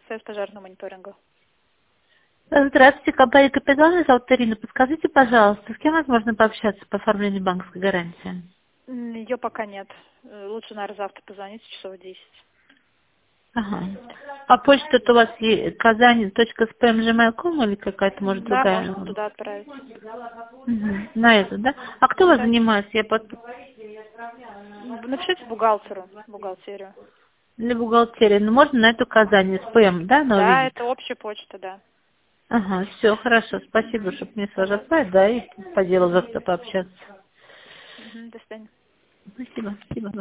Союз пожарного мониторинга. Здравствуйте, компания «Капитал», меня зовут Ирина. Подскажите, пожалуйста, с кем возможно пообщаться по оформлению банковской гарантии? Ее пока нет. Лучше, наверное, завтра позвоните, часов в 10. Ага. А почта-то у вас казань.spam.gmail.com или какая-то, может, Да, другая? можно туда отправить. Мгм. На это, да? А кто вас Да. занимается? Я Напишите бухгалтеру, бухгалтерию. для бухгалтерии. Ну, можно на эту Казань, спам, да, она Да, увидит? это общая почта, да. Ага, все, хорошо. Спасибо, чтобы мне сразу отправить, да, и по делу завтра пообщаться. До свидания. Спасибо, спасибо.